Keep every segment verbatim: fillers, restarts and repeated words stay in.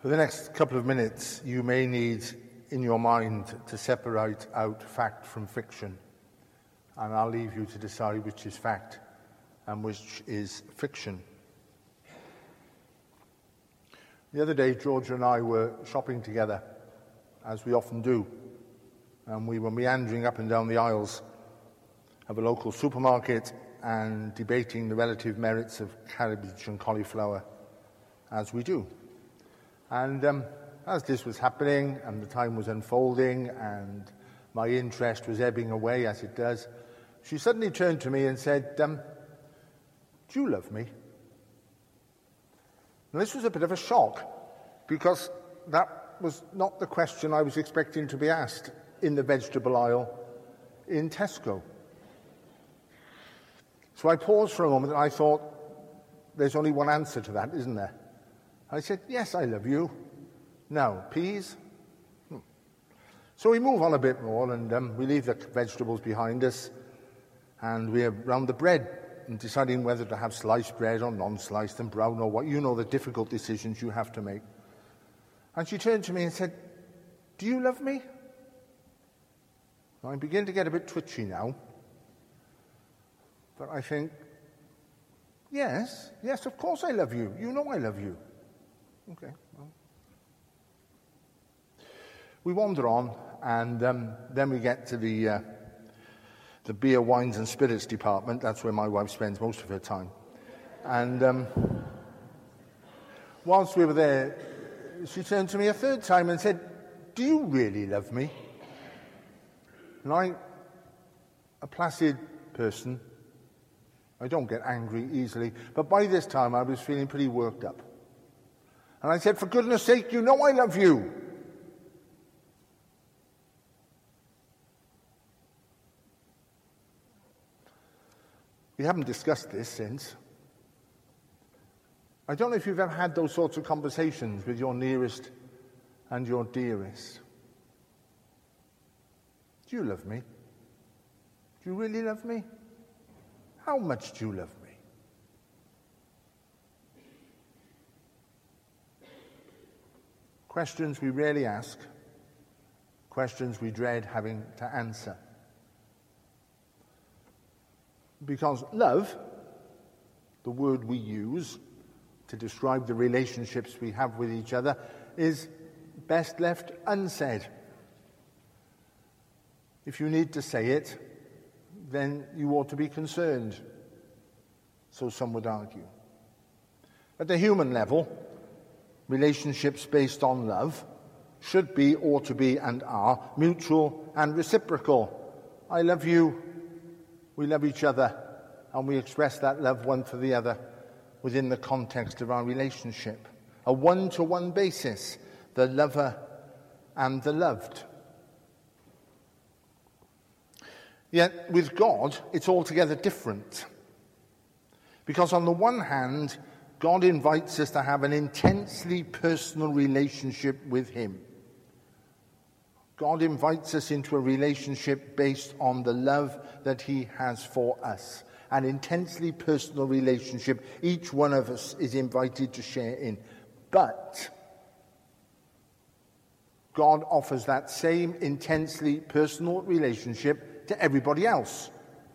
For the next couple of minutes, you may need in your mind to separate out fact from fiction. And I'll leave you to decide which is fact and which is fiction. The other day, Georgia and I were shopping together, as we often do. And we were meandering up and down the aisles of a local supermarket and debating the relative merits of cabbage and cauliflower, as we do. And um, as this was happening and the time was unfolding and my interest was ebbing away, as it does, she suddenly turned to me and said, um, do you love me? And this was a bit of a shock, because that was not the question I was expecting to be asked in the vegetable aisle in Tesco. So I paused for a moment and I thought, there's only one answer to that, isn't there? I said, yes, I love you. Now, peas? Hmm. So we move on a bit more, and um, we leave the vegetables behind us, and we're round the bread and deciding whether to have sliced bread or non-sliced and brown or what. You know the difficult decisions you have to make. And she turned to me and said, do you love me? I begin to get a bit twitchy now. But I think, yes, yes, of course I love you. You know I love you. Okay. Well. We wander on, and um, then we get to the uh, the beer, wines, and spirits department. That's where my wife spends most of her time. And um, whilst we were there, she turned to me a third time and said, "Do you really love me?" And I, a placid person, I don't get angry easily, but by this time I was feeling pretty worked up. And I said, "For goodness sake, you know I love you." We haven't discussed this since. I don't know if you've ever had those sorts of conversations with your nearest and your dearest. Do you love me? Do you really love me? How much do you love me? Questions we rarely ask, questions we dread having to answer. Because love, the word we use to describe the relationships we have with each other, is best left unsaid. If you need to say it, then you ought to be concerned, so some would argue. At the human level, relationships based on love should be, ought to be, and are mutual and reciprocal. I love you, we love each other, and we express that love one for the other within the context of our relationship. A one-to-one basis, the lover and the loved. Yet with God, it's altogether different. Because on the one hand, God invites us to have an intensely personal relationship with him. God invites us into a relationship based on the love that he has for us. An intensely personal relationship each one of us is invited to share in. But God offers that same intensely personal relationship to everybody else.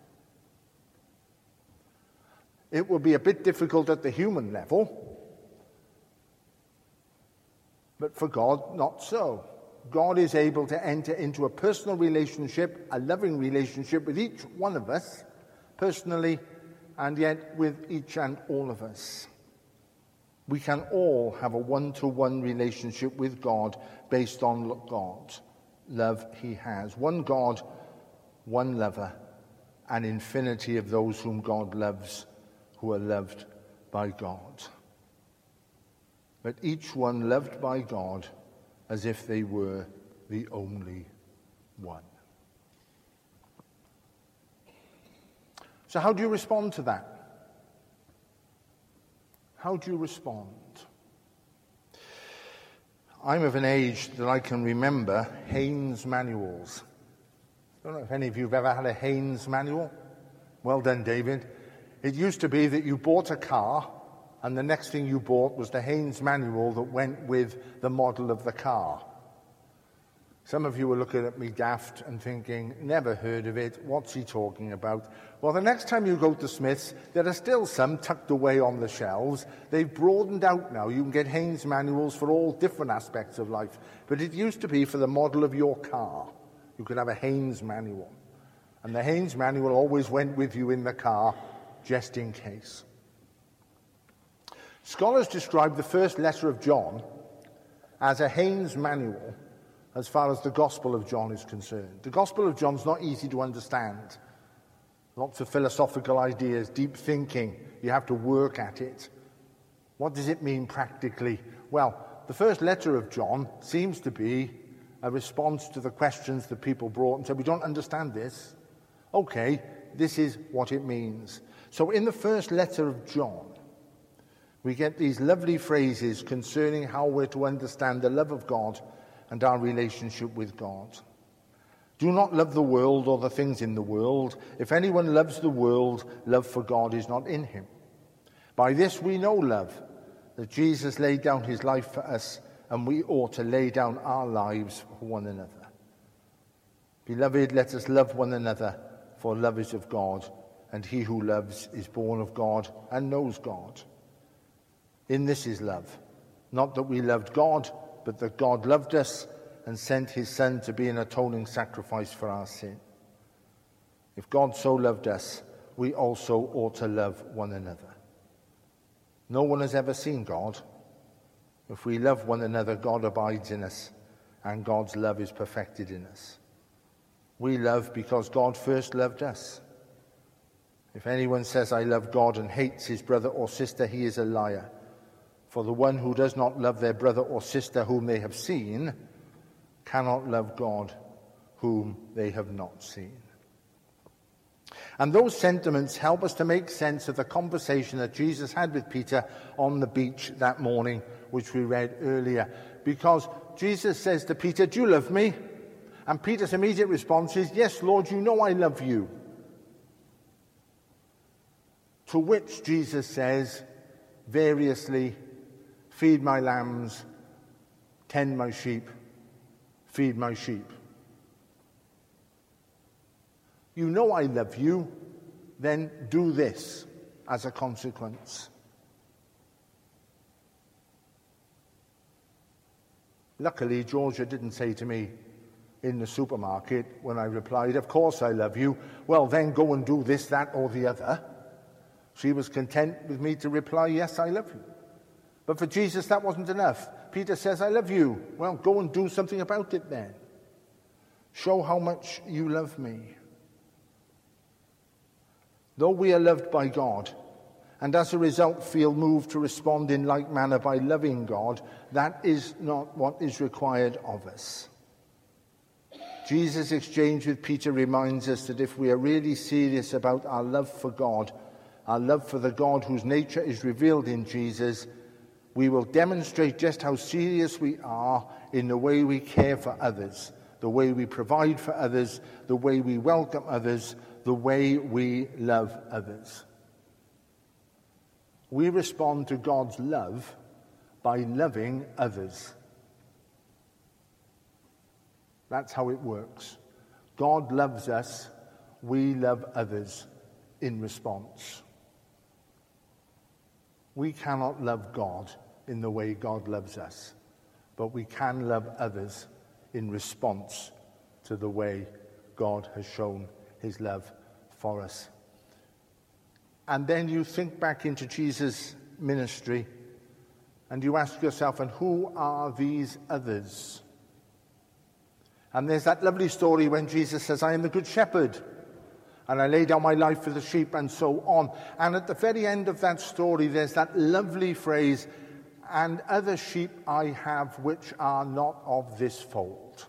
It will be a bit difficult at the human level, but for God, not so. God is able to enter into a personal relationship, a loving relationship with each one of us, personally, and yet with each and all of us. We can all have a one-to-one relationship with God based on God, love he has. One God, one lover, an infinity of those whom God loves, who are loved by God. But each one loved by God as if they were the only one. So how do you respond to that? How do you respond? I'm of an age that I can remember Haynes manuals. I don't know if any of you have ever had a Haynes manual. Well done, David. It used to be that you bought a car and the next thing you bought was the Haynes manual that went with the model of the car. Some of you were looking at me daft and thinking, never heard of it, what's he talking about? Well, the next time you go to Smith's, there are still some tucked away on the shelves. They've broadened out now. You can get Haynes manuals for all different aspects of life. But it used to be for the model of your car. You could have a Haynes manual. And the Haynes manual always went with you in the car, just in case. Scholars describe the first letter of John as a Haynes manual as far as the Gospel of John is concerned. The Gospel of John's not easy to understand. Lots of philosophical ideas, deep thinking. You have to work at it. What does it mean practically? Well, the first letter of John seems to be a response to the questions that people brought and said, we don't understand this. Okay, this is what it means. So in the first letter of John, we get these lovely phrases concerning how we're to understand the love of God and our relationship with God. Do not love the world or the things in the world. If anyone loves the world, love for God is not in him. By this we know love, that Jesus laid down his life for us, and we ought to lay down our lives for one another. Beloved, let us love one another, for love is of God, and he who loves is born of God and knows God. In this is love, not that we loved God, but that God loved us and sent his Son to be an atoning sacrifice for our sin. If God so loved us, we also ought to love one another. No one has ever seen God. If we love one another, God abides in us, and God's love is perfected in us. We love because God first loved us. If anyone says, I love God, and hates his brother or sister, he is a liar. For the one who does not love their brother or sister whom they have seen cannot love God whom they have not seen. And those sentiments help us to make sense of the conversation that Jesus had with Peter on the beach that morning, which we read earlier. Because Jesus says to Peter, do you love me? And Peter's immediate response is, yes, Lord, you know I love you. To which Jesus says, variously, feed my lambs, tend my sheep, feed my sheep. You know I love you, then do this as a consequence. Luckily, Georgia didn't say to me in the supermarket when I replied, of course I love you, well then go and do this, that or the other. She was content with me to reply, yes, I love you. But for Jesus, that wasn't enough. Peter says, I love you. Well, go and do something about it then. Show how much you love me. Though we are loved by God, and as a result feel moved to respond in like manner by loving God, that is not what is required of us. Jesus' exchange with Peter reminds us that if we are really serious about our love for God, our love for the God whose nature is revealed in Jesus, we will demonstrate just how serious we are in the way we care for others, the way we provide for others, the way we welcome others, the way we love others. We respond to God's love by loving others. That's how it works. God loves us, we love others in response. We cannot love God in the way God loves us, but we can love others in response to the way God has shown his love for us. And then you think back into Jesus' ministry and you ask yourself, and who are these others? And there's that lovely story when Jesus says, I am the good shepherd, and I lay down my life for the sheep, and so on. And at the very end of that story, there's that lovely phrase, and other sheep I have which are not of this fold.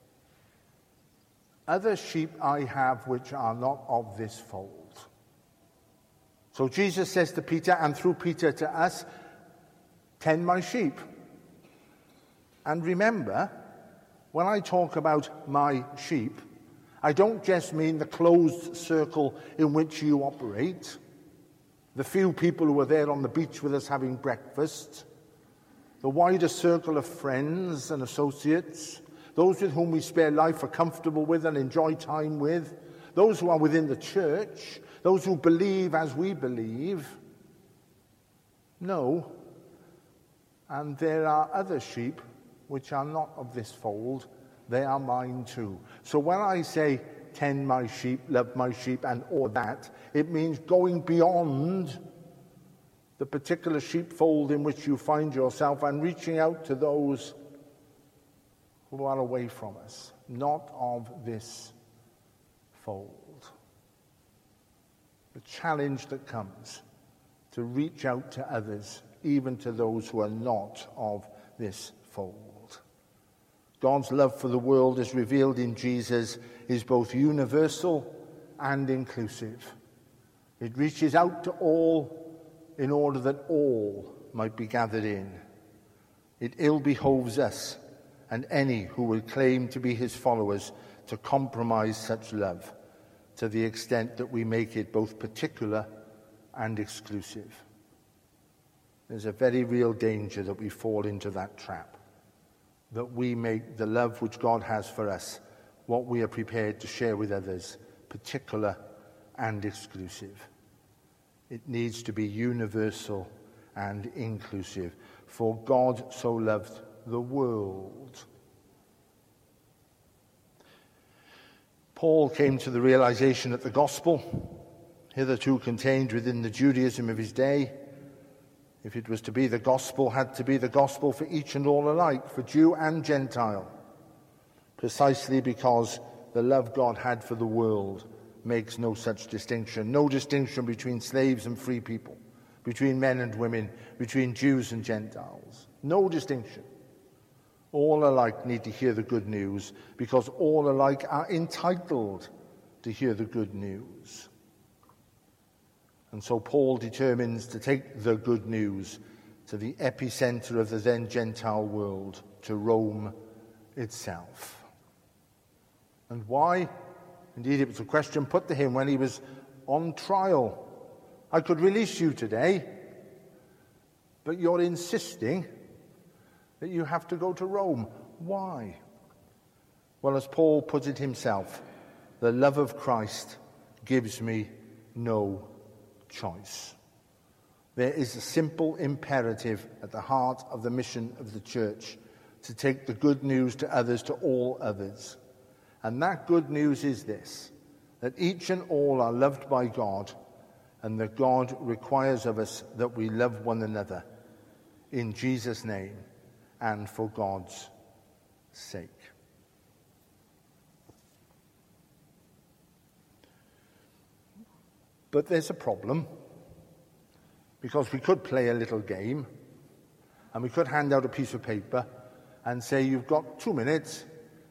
Other sheep I have which are not of this fold. So Jesus says to Peter, and through Peter to us, tend my sheep. And remember, when I talk about my sheep, I don't just mean the closed circle in which you operate. the few people who were there on the beach with us having breakfast, the wider circle of friends and associates, those with whom we spare life, are comfortable with and enjoy time with, those who are within the church, those who believe as we believe. No. And there are other sheep which are not of this fold. They are mine too. So when I say, tend my sheep, love my sheep, and all that, it means going beyond the particular sheepfold in which you find yourself and reaching out to those who are away from us, not of this fold. The challenge that comes to reach out to others, even to those who are not of this fold. God's love for the world as revealed in Jesus is both universal and inclusive. It reaches out to all in order that all might be gathered in. It ill behoves us and any who will claim to be his followers to compromise such love to the extent that we make it both particular and exclusive. There's a very real danger that we fall into that trap, that we make the love which God has for us, what we are prepared to share with others, particular and exclusive. It needs to be universal and inclusive. For God so loved the world. Paul came to the realization that the gospel, hitherto contained within the Judaism of his day, if it was to be the gospel, had to be the gospel for each and all alike, for Jew and Gentile, precisely because the love God had for the world makes no such distinction. No distinction between slaves and free people, between men and women, between Jews and Gentiles. No distinction. All alike need to hear the good news because all alike are entitled to hear the good news. And so Paul determines to take the good news to the epicenter of the then Gentile world, to Rome itself. And why? Indeed, it was a question put to him when he was on trial. I could release you today, but you're insisting that you have to go to Rome. Why? Well, as Paul put it himself, the love of Christ gives me no choice. There is a simple imperative at the heart of the mission of the church to take the good news to others, to all others. And that good news is this, that each and all are loved by God, and that God requires of us that we love one another in Jesus' name and for God's sake. But there's a problem, because we could play a little game, and we could hand out a piece of paper and say, you've got two minutes.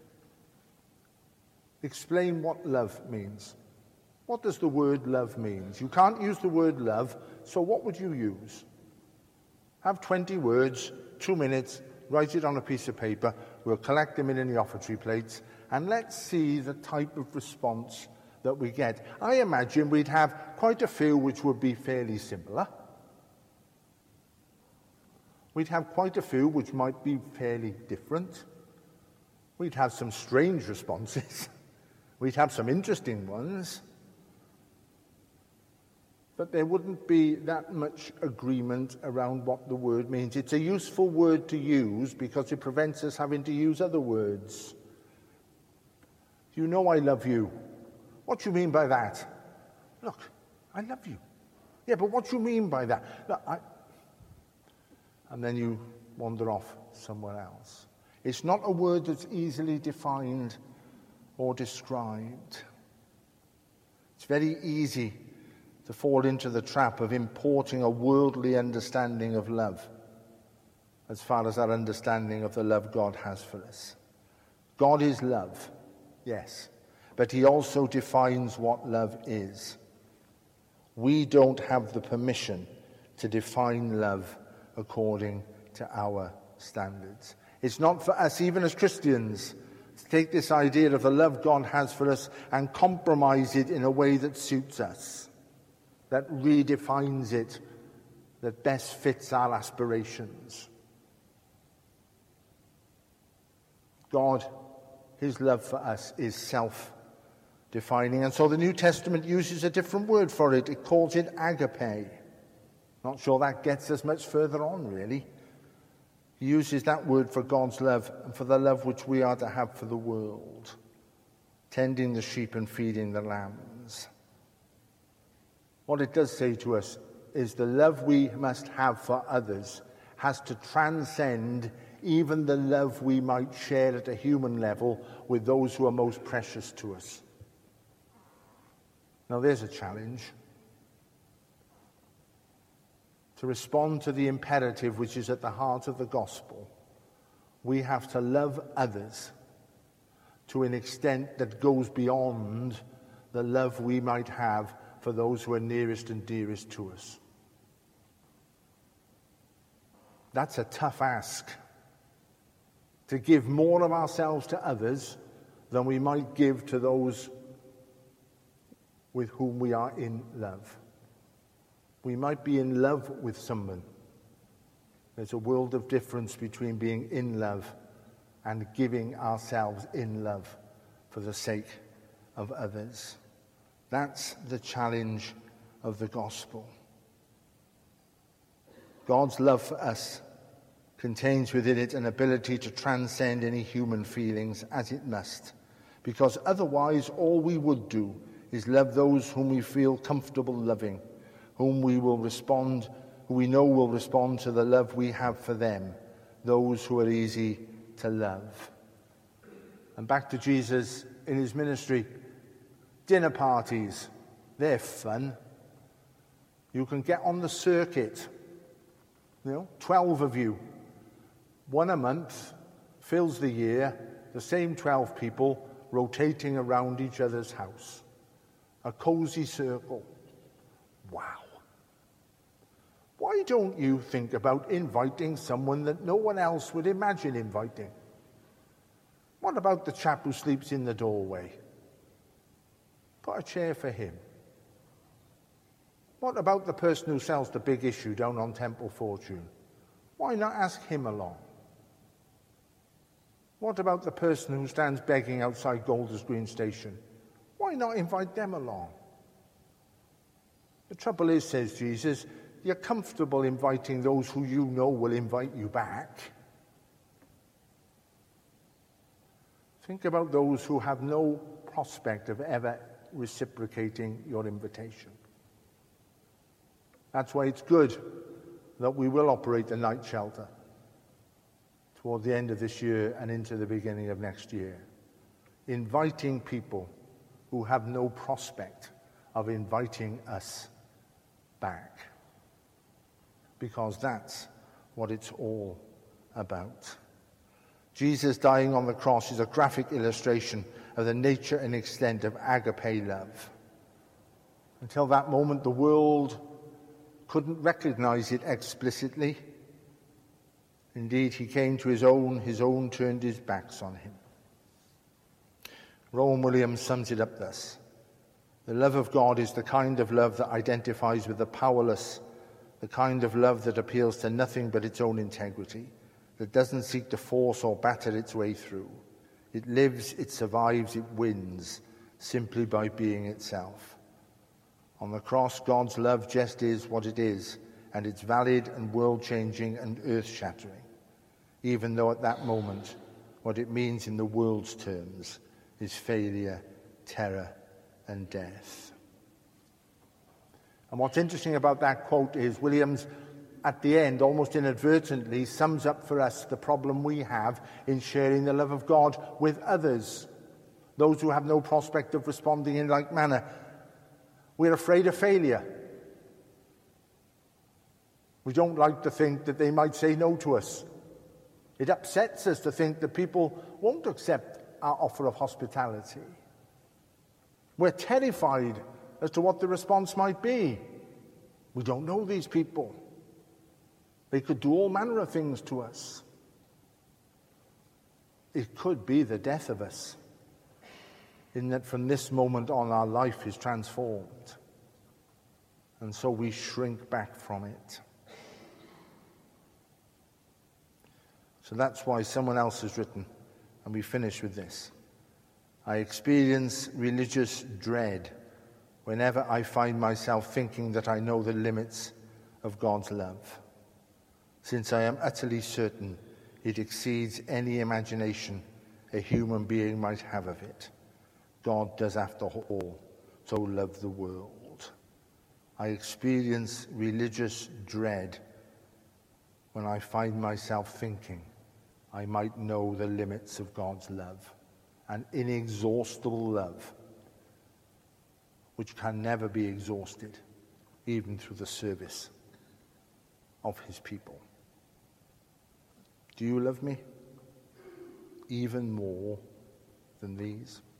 Explain what love means. What does the word love mean? You can't use the word love, so what would you use? Have twenty words, two minutes, write it on a piece of paper, we'll collect them in the offertory plates, and let's see the type of response that we get. I imagine we'd have quite a few which would be fairly similar. We'd have quite a few which might be fairly different. We'd have some strange responses. We'd have some interesting ones. But there wouldn't be that much agreement around what the word means. It's a useful word to use because it prevents us having to use other words. You know I love you. What do you mean by that? Look, I love you. Yeah, but what do you mean by that? Look, I... And then you wander off somewhere else. It's not a word that's easily defined or described. It's very easy to fall into the trap of importing a worldly understanding of love as far as our understanding of the love God has for us. God is love, yes, but he also defines what love is. We don't have the permission to define love according to our standards. It's not for us, even as Christians, to take this idea of the love God has for us and compromise it in a way that suits us. that redefines it, that best fits our aspirations. God, his love for us is self-defining. And so the New Testament uses a different word for it. It calls it agape. Not sure that gets us much further on, really. He uses that word for God's love and for the love which we are to have for the world, tending the sheep and feeding the lambs. What it does say to us is the love we must have for others has to transcend even the love we might share at a human level with those who are most precious to us. Now there's a challenge. To respond to the imperative which is at the heart of the gospel, we have to love others to an extent that goes beyond the love we might have for those who are nearest and dearest to us. That's a tough ask. To give more of ourselves to others than we might give to those with whom we are in love. We might be in love with someone. There's a world of difference between being in love and giving ourselves in love for the sake of others. That's the challenge of the gospel. God's love for us contains within it an ability to transcend any human feelings, as it must, because otherwise all we would do is love those whom we feel comfortable loving, whom we will respond, who we know will respond to the love we have for them, those who are easy to love. And back to Jesus in his ministry, dinner parties, they're fun. You can get on the circuit, you know, twelve of you, one a month, fills the year, the same twelve people rotating around each other's house. A cozy circle. Wow. Why don't you think about inviting someone that no one else would imagine inviting? What about the chap who sleeps in the doorway? Put a chair for him. What about the person who sells the big issue down on Temple Fortune? Why not ask him along? What about the person who stands begging outside Golders Green Station? Why not invite them along? The trouble is, says Jesus, you're comfortable inviting those who you know will invite you back. Think about those who have no prospect of ever reciprocating your invitation. That's why it's good that we will operate the night shelter toward the end of this year and into the beginning of next year, inviting people who have no prospect of inviting us back, because that's what it's all about. Jesus dying on the cross is a graphic illustration of the nature and extent of agape love. Until that moment, the world couldn't recognize it explicitly. Indeed, he came to his own, his own turned his backs on him. Rowan Williams sums it up thus: the love of God is the kind of love that identifies with the powerless, the kind of love that appeals to nothing but its own integrity, that doesn't seek to force or batter its way through. It lives, it survives, it wins, simply by being itself. On the cross, God's love just is what it is, and it's valid and world-changing and earth-shattering, even though at that moment, what it means in the world's terms is failure, terror, and death. And what's interesting about that quote is Williams, at the end, almost inadvertently, sums up for us the problem we have in sharing the love of God with others, those who have no prospect of responding in like manner. We're afraid of failure. We don't like to think that they might say no to us. It upsets us to think that people won't accept our offer of hospitality. We're terrified as to what the response might be. We don't know these people. They could do all manner of things to us. It could be the death of us, in that from this moment on our life is transformed. and so we shrink back from it. So that's why someone else has written, and we finish with this. I experience religious dread whenever I find myself thinking that I know the limits of God's love, since I am utterly certain it exceeds any imagination a human being might have of it. God does, after all, so love the world. I experience religious dread when I find myself thinking I might know the limits of God's love, an inexhaustible love which can never be exhausted, even through the service of his people. Do you love me even more than these?